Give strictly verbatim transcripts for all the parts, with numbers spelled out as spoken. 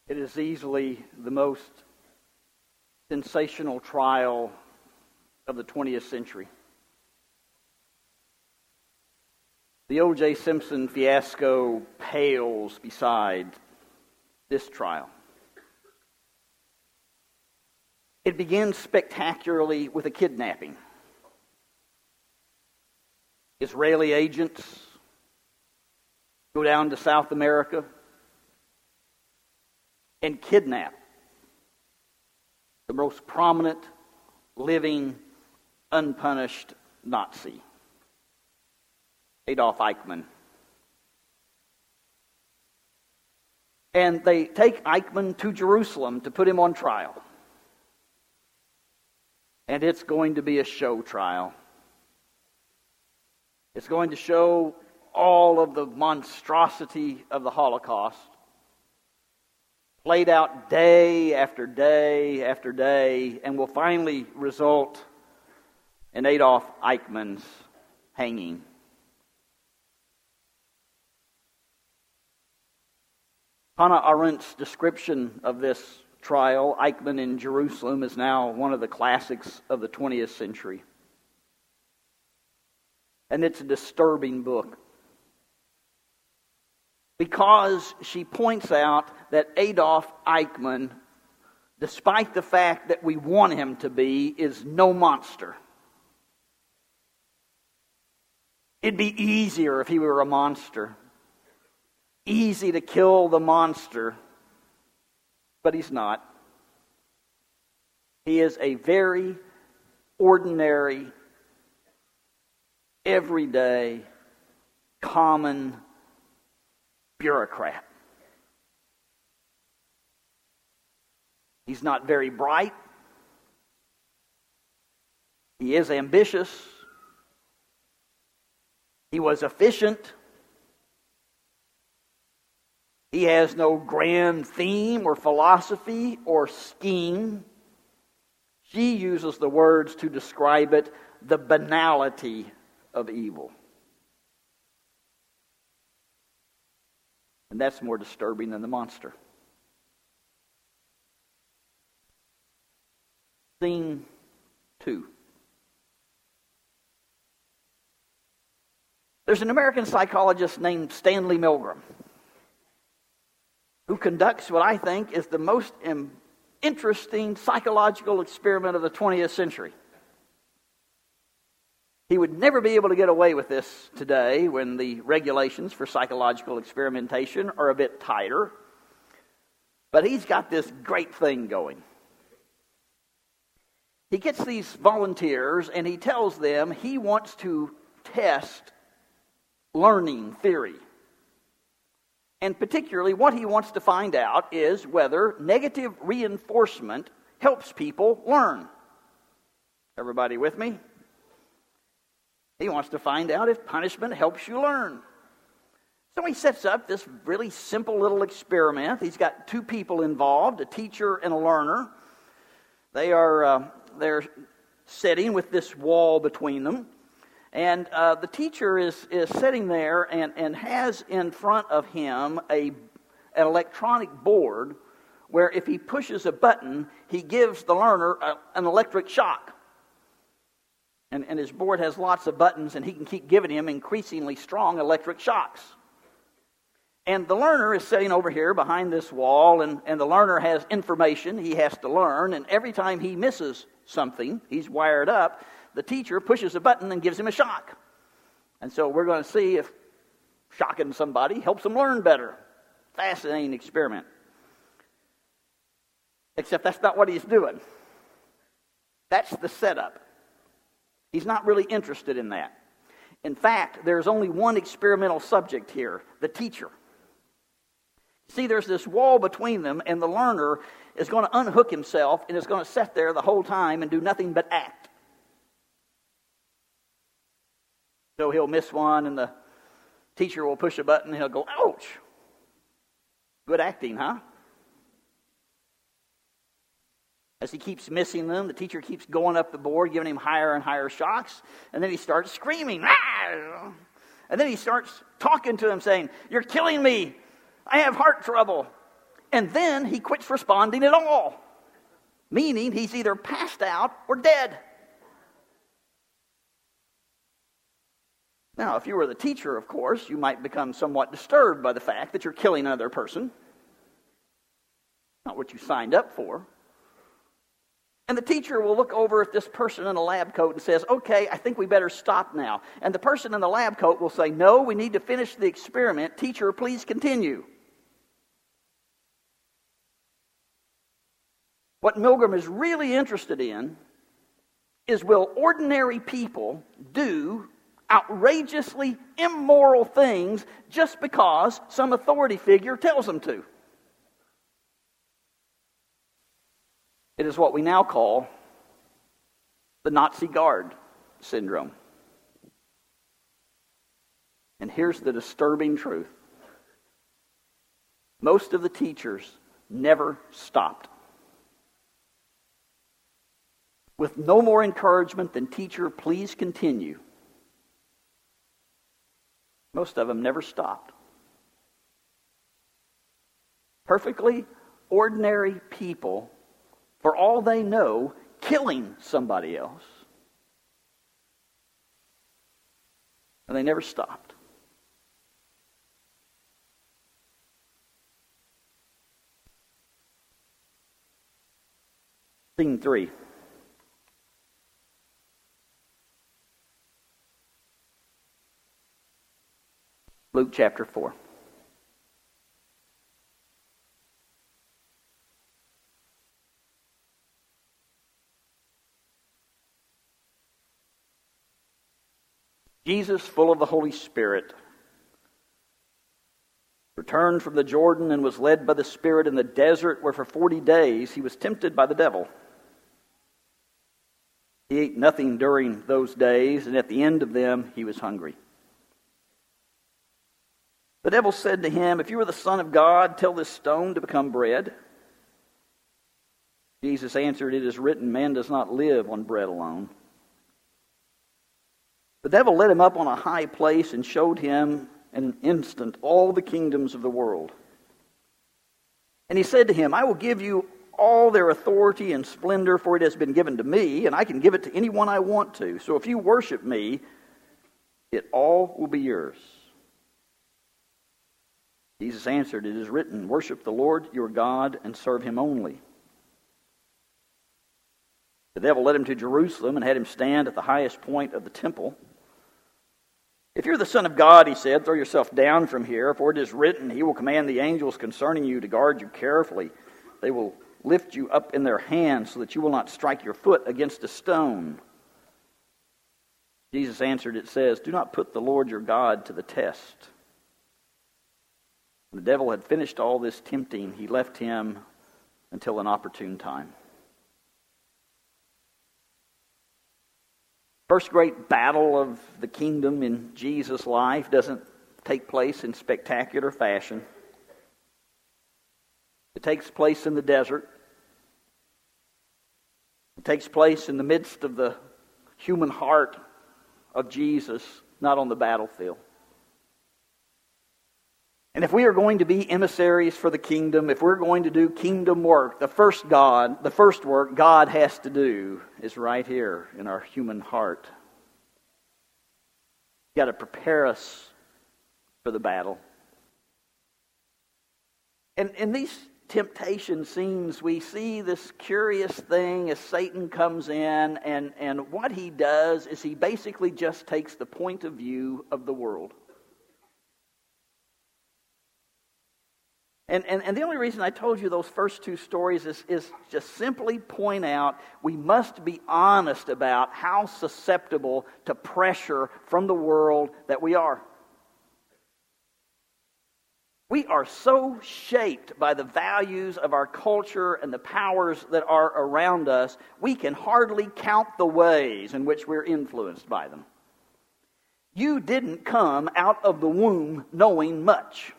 It is easily the most sensational trial of the twentieth century. The O J Simpson fiasco pales beside this trial. It begins spectacularly with a kidnapping. Israeli agents go down to South America and kidnap the most prominent, living, unpunished Nazi, Adolf Eichmann. And they take Eichmann to Jerusalem to put him on trial. And it's going to be a show trial. It's going to show all of the monstrosity of the Holocaust, played out day after day after day, and will finally result in Adolf Eichmann's hanging. Hannah Arendt's description of this trial, Eichmann in Jerusalem, is now one of the classics of the twentieth century. And it's a disturbing book, because she points out that Adolf Eichmann, despite the fact that we want him to be, is no monster. It'd be easier if he were a monster. Easy to kill the monster, but he's not. He is a very ordinary, everyday, common bureaucrat. He's not very bright. He is ambitious. He was efficient. He has no grand theme or philosophy or scheme. She uses the words to describe it, the banality of evil. And that's more disturbing than the monster. Scene two. There's an American psychologist named Stanley Milgram who conducts what I think is the most im- interesting psychological experiment of the twentieth century. He would never be able to get away with this today when the regulations for psychological experimentation are a bit tighter. But he's got this great thing going. He gets these volunteers and he tells them he wants to test learning theory. And particularly what he wants to find out is whether negative reinforcement helps people learn. Everybody with me? He wants to find out if punishment helps you learn. So he sets up this really simple little experiment. He's got two people involved, a teacher and a learner. They are uh, they're sitting with this wall between them. And uh, the teacher is, is sitting there and, and has in front of him a, an electronic board where if he pushes a button, he gives the learner a, an electric shock. And, and his board has lots of buttons, and he can keep giving him increasingly strong electric shocks. And the learner is sitting over here behind this wall, and, and the learner has information he has to learn, and every time he misses something, he's wired up, the teacher pushes a button and gives him a shock. And so we're going to see if shocking somebody helps them learn better. Fascinating experiment. Except that's not what he's doing. That's the setup. He's not really interested in that. In fact, there's only one experimental subject here, the teacher. See, there's this wall between them, and the learner is going to unhook himself and is going to sit there the whole time and do nothing but act. So he'll miss one, and the teacher will push a button, and he'll go, ouch. Good acting, huh? As he keeps missing them, the teacher keeps going up the board, giving him higher and higher shocks, and then he starts screaming. Ah! And then he starts talking to him, saying, "You're killing me. I have heart trouble. and then he quits responding at all, meaning he's either passed out or dead. Now, if you were the teacher, of course, you might become somewhat disturbed by the fact that you're killing another person. Not what you signed up for. And the teacher will look over at this person in a lab coat and says, okay, I think we better stop now. And the person in the lab coat will say, no, we need to finish the experiment. Teacher, please continue. What Milgram is really interested in is, will ordinary people do outrageously immoral things just because some authority figure tells them to? It is what we now call the Nazi Guard syndrome. And here's the disturbing truth. Most of the teachers never stopped. With no more encouragement than, teacher, please continue. Most of them never stopped. Perfectly ordinary people, for all they know, killing somebody else. And they never stopped. Scene three. Luke chapter four. Jesus, full of the Holy Spirit, returned from the Jordan and was led by the Spirit in the desert, where for forty days he was tempted by the devil. He ate nothing during those days, and at the end of them he was hungry. The devil said to him, if you are the Son of God, tell this stone to become bread. Jesus answered, it is written, man does not live on bread alone. The devil led him up on a high place and showed him in an instant all the kingdoms of the world. And he said to him, I will give you all their authority and splendor, for it has been given to me, and I can give it to anyone I want to. So if you worship me, it all will be yours. Jesus answered, it is written, worship the Lord your God and serve him only. The devil led him to Jerusalem and had him stand at the highest point of the temple. If you're the Son of God, he said, throw yourself down from here, for it is written, he will command the angels concerning you to guard you carefully. They will lift you up in their hands so that you will not strike your foot against a stone. Jesus answered, it says, do not put the Lord your God to the test. When the devil had finished all this tempting, he left him until an opportune time. First great battle of the kingdom in Jesus' life doesn't take place in spectacular fashion. It takes place in the desert. It takes place in the midst of the human heart of Jesus, not on the battlefield. And if we are going to be emissaries for the kingdom, if we're going to do kingdom work, the first God, the first work God has to do is right here in our human heart. He's got to prepare us for the battle. And in these temptation scenes, we see this curious thing as Satan comes in, and, and what he does is he basically just takes the point of view of the world. And, and, and the only reason I told you those first two stories is, is just simply point out we must be honest about how susceptible to pressure from the world that we are. We are so shaped by the values of our culture and the powers that are around us, we can hardly count the ways in which we're influenced by them. You didn't come out of the womb knowing much.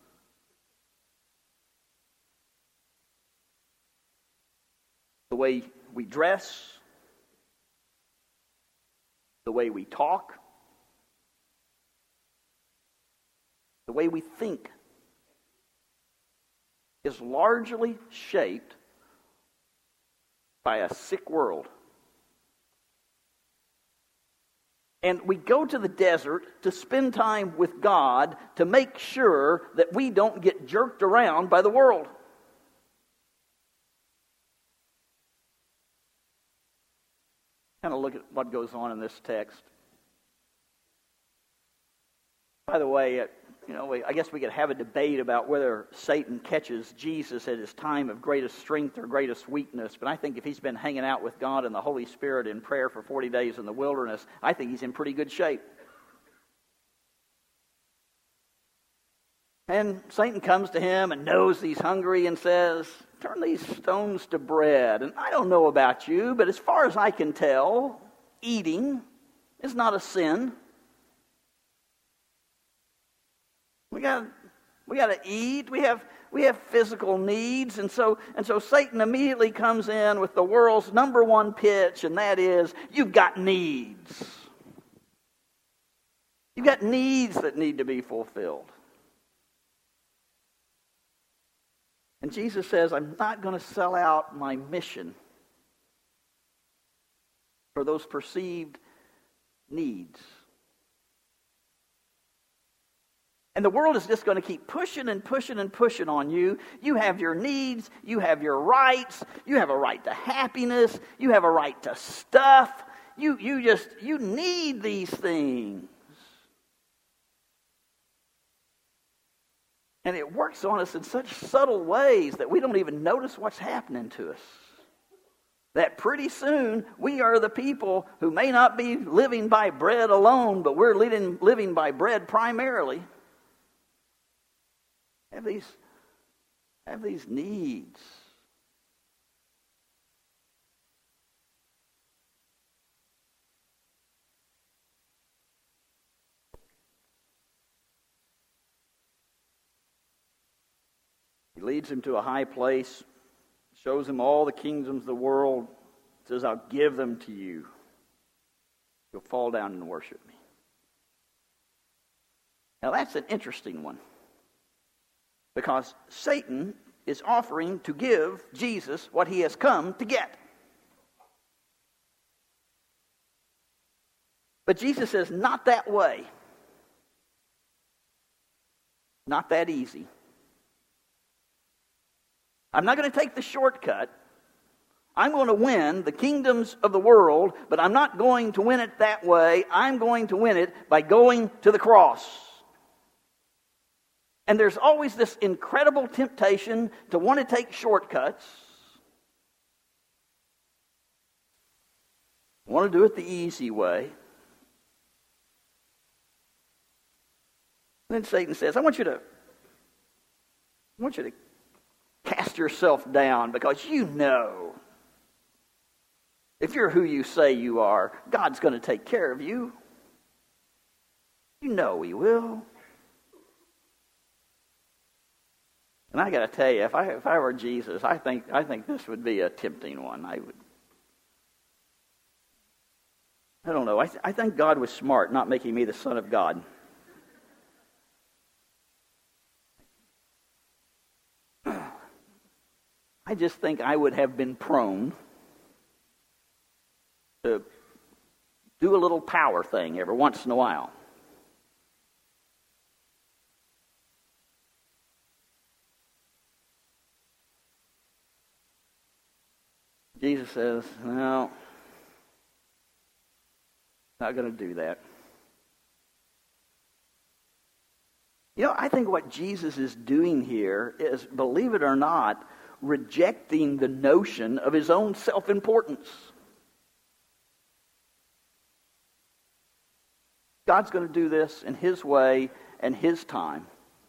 The way we dress, the way we talk, the way we think. is largely shaped by a sick world. And we go to the desert to spend time with God to make sure that we don't get jerked around by the world. Kind of look at what goes on in this text. By the way, you know, we, I guess we could have a debate about whether Satan catches Jesus at his time of greatest strength or greatest weakness. But I think if he's been hanging out with God and the Holy Spirit in prayer for forty days in the wilderness, I think he's in pretty good shape. And Satan comes to him and knows he's hungry and says, "Turn these stones to bread." And I don't know about you, but as far as I can tell, eating is not a sin. We got we got to eat. We have we have physical needs, and so and so Satan immediately comes in with the world's number one pitch, and that is, you've got needs. You've got needs that need to be fulfilled. And Jesus says, I'm not going to sell out my mission for those perceived needs. And the world is just going to keep pushing and pushing and pushing on you. You have your needs. You have your rights. You have a right to happiness. You have a right to stuff. You, you just, you need these things. And it works on us in such subtle ways that we don't even notice what's happening to us. That pretty soon we are the people who may not be living by bread alone, but we're living, living by bread primarily. Have these, have these needs. He leads him to a high place, shows him all the kingdoms of the world, says, I'll give them to you. You'll fall down and worship me. Now that's an interesting one. Because Satan is offering to give Jesus what he has come to get. But Jesus says, not that way. Not that easy. I'm not going to take the shortcut. I'm going to win the kingdoms of the world, but I'm not going to win it that way. I'm going to win it by going to the cross. And there's always this incredible temptation to want to take shortcuts. Want to do it the easy way. And then Satan says, I want you to, I want you to cast yourself down, because you know, if you're who you say you are, God's going to take care of you. You know he will. And I got to tell you, if I if I were Jesus, I think I think this would be a tempting one. I would. I don't know. I th- I think God was smart, not making me the Son of God. I just think I would have been prone to do a little power thing every once in a while. Jesus says, no, not going to do that. You know, I think what Jesus is doing here is, believe it or not, rejecting the notion of his own self-importance. God's going to do this in his way and his time.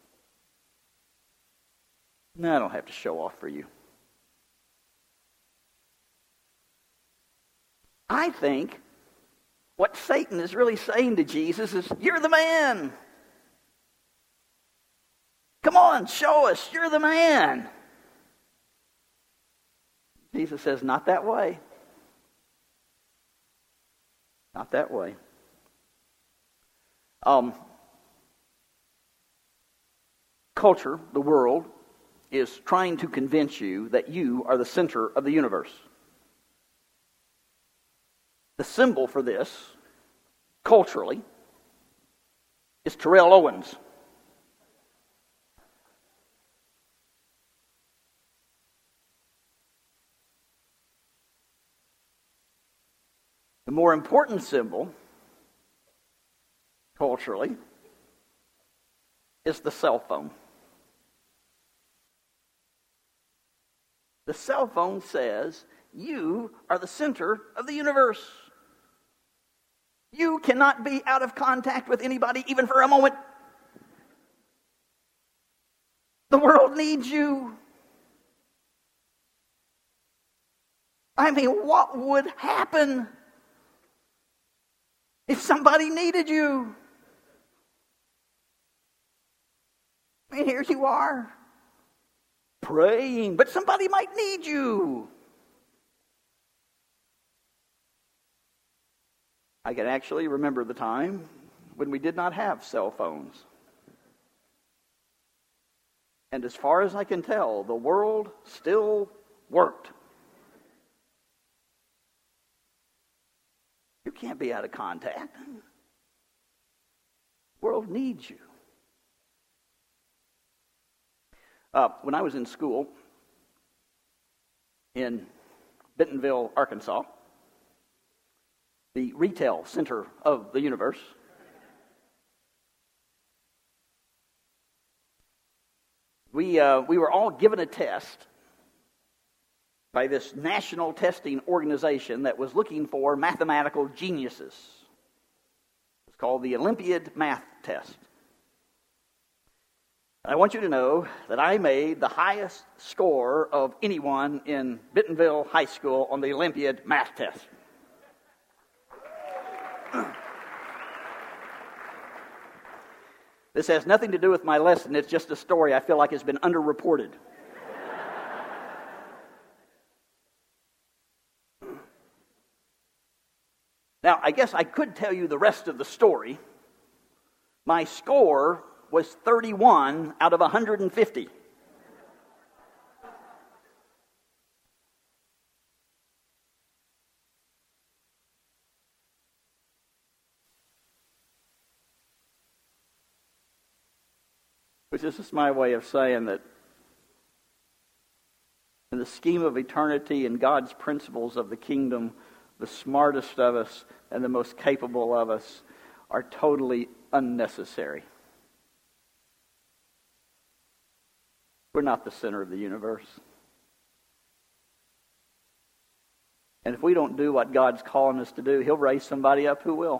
No, I don't have to show off for you. I think what Satan is really saying to Jesus is, you're the man. Come on, show us, you're the man. Jesus says, not that way. Not that way. Um, culture, the world, is trying to convince you that you are the center of the universe. The symbol for this, culturally, is Terrell Owens. The more important symbol, culturally, is the cell phone. The cell phone says, you are the center of the universe. You cannot be out of contact with anybody even for a moment. The world needs you. I mean, what would happen if somebody needed you? I mean, here you are, praying, but somebody might need you. I can actually remember the time when we did not have cell phones. And as far as I can tell, the world still worked. You can't be out of contact. The world needs you. Uh, when I was in school in Bentonville, Arkansas, the retail center of the universe, we uh, we were all given a test by this national testing organization that was looking for mathematical geniuses. It's called the Olympiad Math Test. I want you to know that I made the highest score of anyone in Bentonville High School on the Olympiad Math Test. This has nothing to do with my lesson. It's just a story I feel like has been underreported. Now, I guess I could tell you the rest of the story. My score was thirty-one out of one hundred fifty. Which is just my way of saying that in the scheme of eternity and God's principles of the kingdom, the smartest of us and the most capable of us are totally unnecessary. We're not the center of the universe. And if we don't do what God's calling us to do, He'll raise somebody up who will.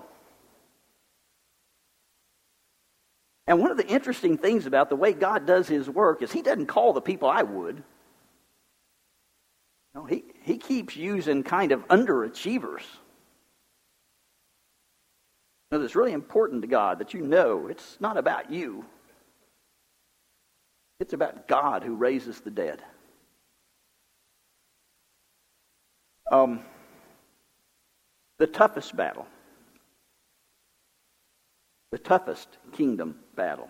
And one of the interesting things about the way God does His work is He doesn't call the people I would. No, he, he keeps using kind of underachievers. Now, it's really important to God that you know it's not about you. It's about God who raises the dead. Um, the toughest battle, the toughest kingdom battle,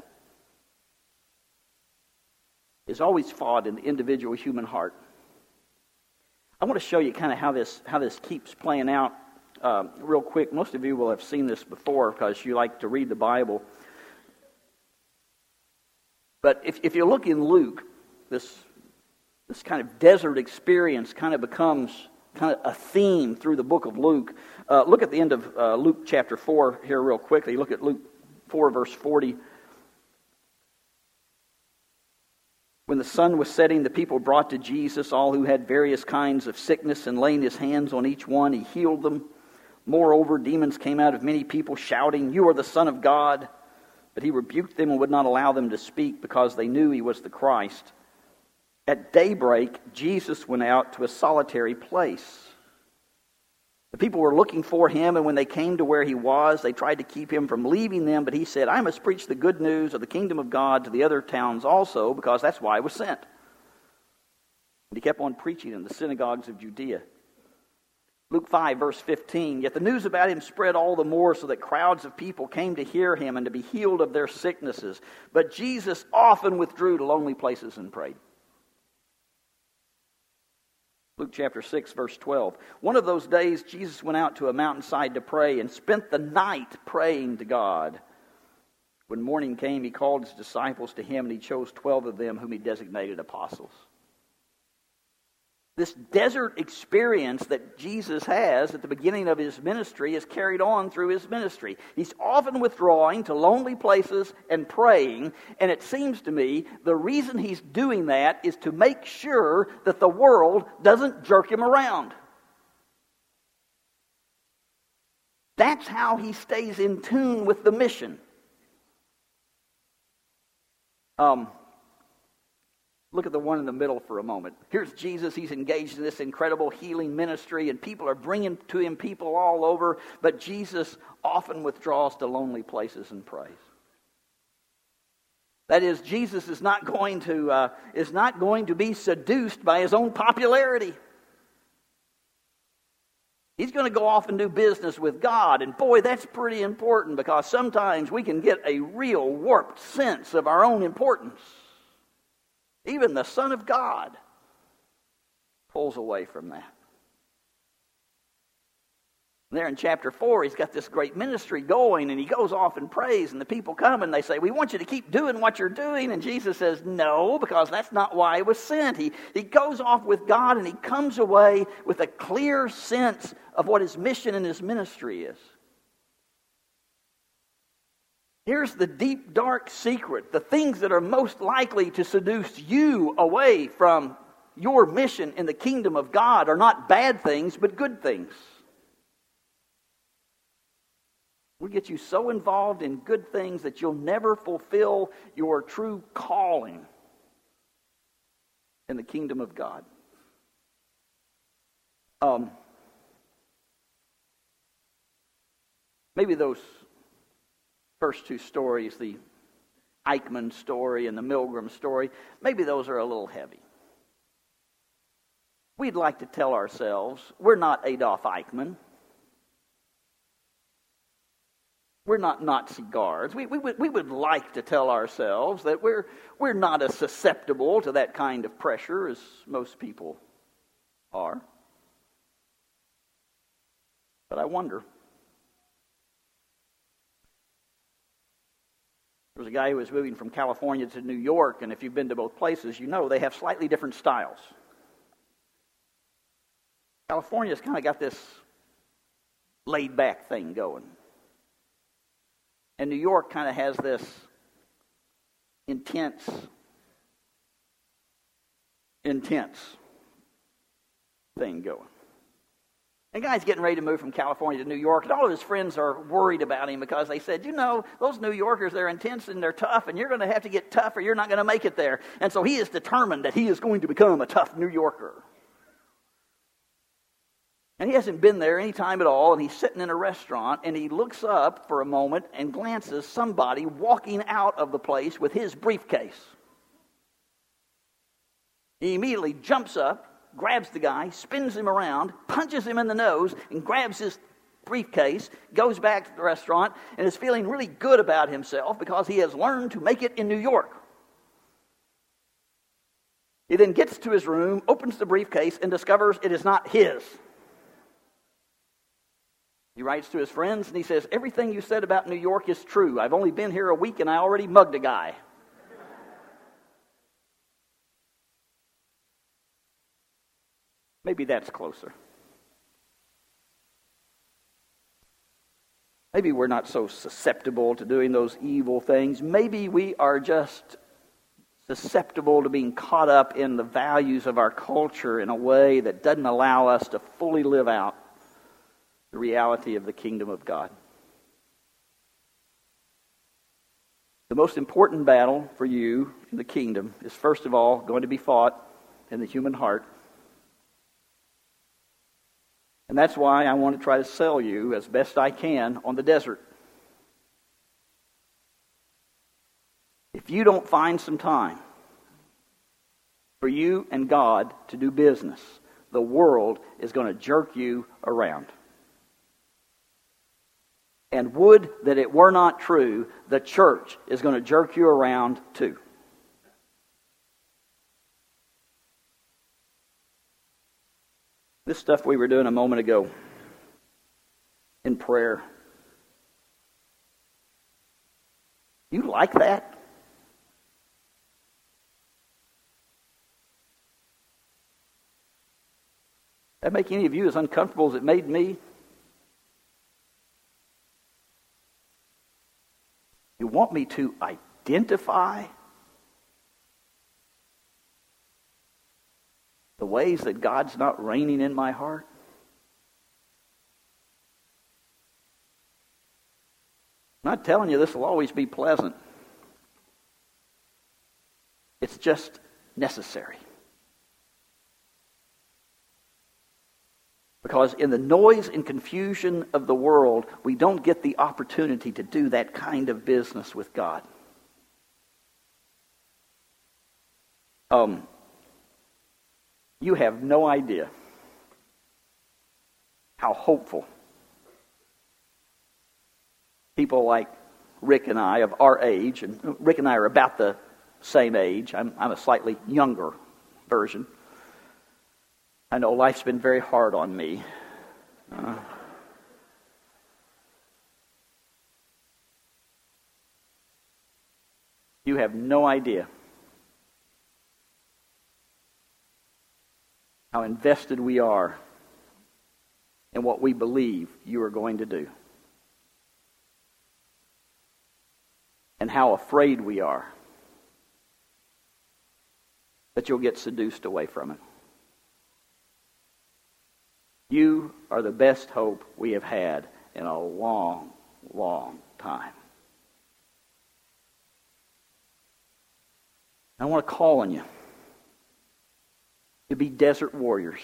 is always fought in the individual human heart. I want to show you kind of how this how this keeps playing out uh, real quick. Most of you will have seen this before because you like to read the Bible. But if, if you look in Luke, this this kind of desert experience kind of becomes kind of a theme through the book of Luke. Uh, look at the end of uh, Luke chapter four here real quickly. Look at Luke four, verse forty. When the sun was setting, the people brought to Jesus all who had various kinds of sickness, and laying His hands on each one, He healed them. Moreover, demons came out of many people, shouting, "You are the Son of God." But He rebuked them and would not allow them to speak, because they knew He was the Christ. At daybreak, Jesus went out to a solitary place. The people were looking for Him, and when they came to where He was, they tried to keep Him from leaving them. But He said, "I must preach the good news of the kingdom of God to the other towns also, because that's why I was sent." And He kept on preaching in the synagogues of Judea. Luke five, verse fifteen, "Yet the news about Him spread all the more, so that crowds of people came to hear Him and to be healed of their sicknesses. But Jesus often withdrew to lonely places and prayed." Luke chapter six, verse twelve. One of those days, Jesus went out to a mountainside to pray and spent the night praying to God. When morning came, he called his disciples to him, and he chose twelve of them whom he designated apostles. This desert experience that Jesus has at the beginning of his ministry is carried on through his ministry. He's often withdrawing to lonely places and praying, and it seems to me the reason he's doing that is to make sure that the world doesn't jerk him around. That's how he stays in tune with the mission. Um... Look at the one in the middle for a moment. Here's Jesus. He's engaged in this incredible healing ministry, and people are bringing to him people all over, but Jesus often withdraws to lonely places and prays. That is, Jesus is not going to uh, is not going to be seduced by his own popularity. He's going to go off and do business with God, and boy, that's pretty important, because sometimes we can get a real warped sense of our own importance. Even the Son of God pulls away from that. There in chapter four, he's got this great ministry going, and he goes off and prays, and the people come and they say, we want you to keep doing what you're doing. And Jesus says, no, because that's not why he was sent. He, he goes off with God, and he comes away with a clear sense of what his mission and his ministry is. Here's the deep, dark secret. The things that are most likely to seduce you away from your mission in the kingdom of God are not bad things, but good things. We get you so involved in good things that you'll never fulfill your true calling in the kingdom of God. Um, maybe those first two stories, the Eichmann story and the Milgram story, maybe those are a little heavy. We'd like to tell ourselves we're not Adolf Eichmann. We're not Nazi guards. We, we, would, we would like to tell ourselves that we're, we're not as susceptible to that kind of pressure as most people are. But I wonder. There was a guy who was moving from California to New York, and if you've been to both places, you know they have slightly different styles. California's kind of got this laid-back thing going. And New York kind of has this intense, intense thing going. And the guy's getting ready to move from California to New York, and all of his friends are worried about him because they said, you know, those New Yorkers, they're intense and they're tough, and you're going to have to get tough or you're not going to make it there. And so he is determined that he is going to become a tough New Yorker. And he hasn't been there any time at all, and he's sitting in a restaurant, and he looks up for a moment and glances somebody walking out of the place with his briefcase. He immediately jumps up, grabs the guy, spins him around, punches him in the nose, and grabs his briefcase, goes back to the restaurant, and is feeling really good about himself because he has learned to make it in New York. He then gets to his room, opens the briefcase, and discovers it is not his. He writes to his friends, and he says, everything you said about New York is true. I've only been here a week, and I already mugged a guy. Maybe that's closer. Maybe we're not so susceptible to doing those evil things. Maybe we are just susceptible to being caught up in the values of our culture in a way that doesn't allow us to fully live out the reality of the kingdom of God. The most important battle for you in the kingdom is, first of all, going to be fought in the human heart. And that's why I want to try to sell you as best I can on the desert. If you don't find some time for you and God to do business, the world is going to jerk you around. And would that it were not true, the church is going to jerk you around too. This stuff we were doing a moment ago in prayer. You like that? That make any of you as uncomfortable as it made me? You want me to identify the ways that God's not reigning in my heart? I'm not telling you this will always be pleasant. It's just necessary. Because in the noise and confusion of the world, we don't get the opportunity to do that kind of business with God. Um, you have no idea how hopeful people like Rick and I of our age, and Rick and I are about the same age. I'm, I'm a slightly younger version. I know life's been very hard on me. Uh, you have no idea how invested we are in what we believe you are going to do. And how afraid we are that you'll get seduced away from it. You are the best hope we have had in a long, long time. I want to call on you to be desert warriors,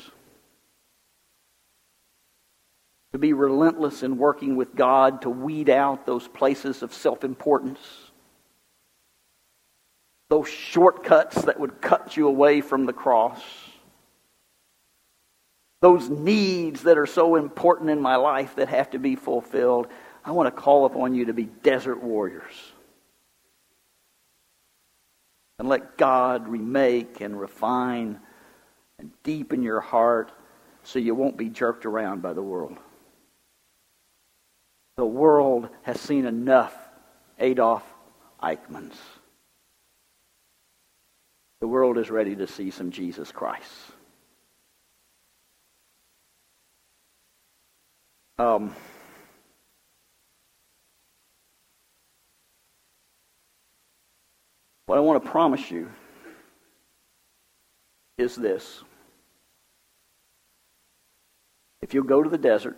to be relentless in working with God to weed out those places of self-importance, those shortcuts that would cut you away from the cross, those needs that are so important in my life that have to be fulfilled. I want to call upon you to be desert warriors. And let God remake and refine and deepen your heart so you won't be jerked around by the world. The world has seen enough Adolf Eichmanns. The world is ready to see some Jesus Christ. Um, what I want to promise you is this. If you'll go to the desert,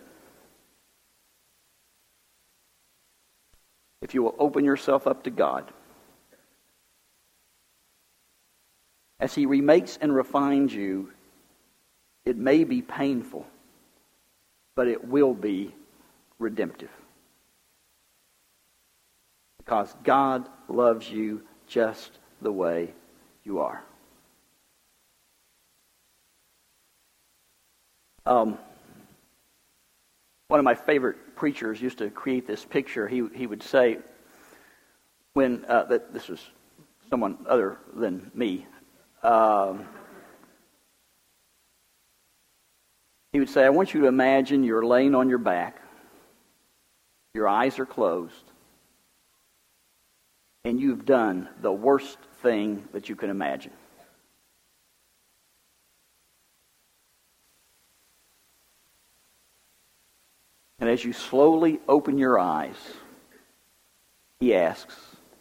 if you will open yourself up to God, as He remakes and refines you, it may be painful, but it will be redemptive. Because God loves you just the way you are. Um, one of my favorite preachers used to create this picture. He he would say, when uh, that this was someone other than me. Um, he would say, I want you to imagine you're laying on your back, your eyes are closed, and you've done the worst thing that you can imagine. And as you slowly open your eyes, he asks,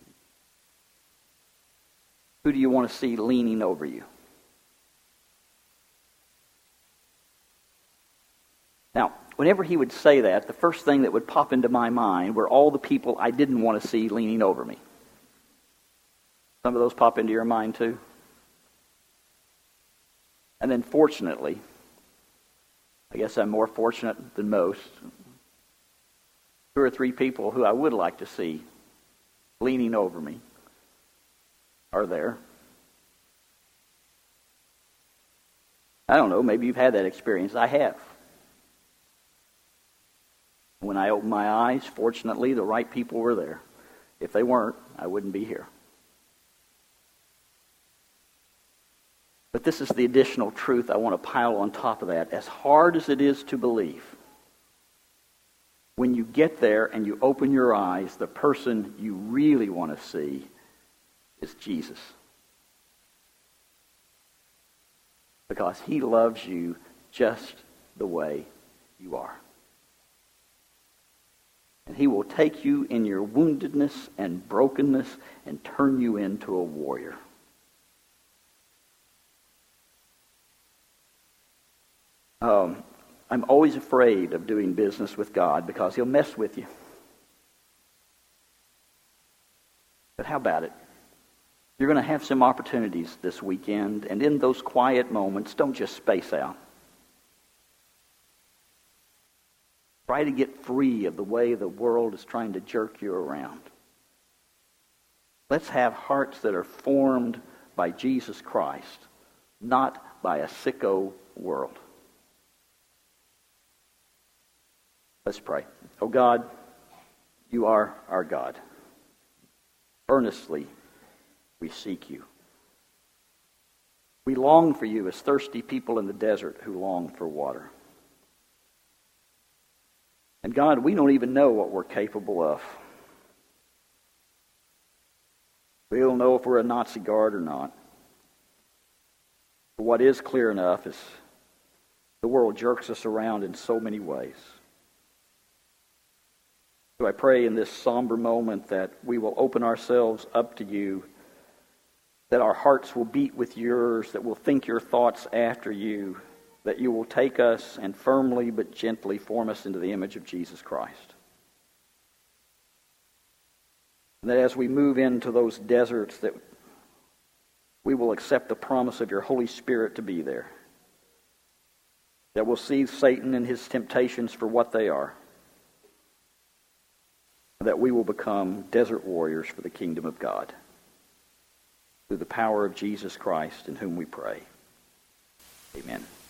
who do you want to see leaning over you? Now, whenever he would say that, the first thing that would pop into my mind were all the people I didn't want to see leaning over me. Some of those pop into your mind too. And then fortunately, I guess I'm more fortunate than most, two or three people who I would like to see leaning over me are there. I don't know, maybe you've had that experience. I have. When I opened my eyes, fortunately, the right people were there. If they weren't, I wouldn't be here. But this is the additional truth I want to pile on top of that. As hard as it is to believe, when you get there and you open your eyes, the person you really want to see is Jesus. Because he loves you just the way you are. And he will take you in your woundedness and brokenness and turn you into a warrior. Um, I'm always afraid of doing business with God because he'll mess with you. But how about it? You're going to have some opportunities this weekend, and in those quiet moments, don't just space out. Try to get free of the way the world is trying to jerk you around. Let's have hearts that are formed by Jesus Christ, not by a sicko world. Let's pray. Oh God, you are our God. Earnestly we seek you. We long for you as thirsty people in the desert who long for water. And God, we don't even know what we're capable of. We don't know if we're a Nazi guard or not. But what is clear enough is the world jerks us around in so many ways. So I pray in this somber moment that we will open ourselves up to you, that our hearts will beat with yours, that we'll think your thoughts after you, that you will take us and firmly but gently form us into the image of Jesus Christ. And that as we move into those deserts, that we will accept the promise of your Holy Spirit to be there. That we'll see Satan and his temptations for what they are. And that we will become desert warriors for the kingdom of God. Through the power of Jesus Christ, in whom we pray. Amen.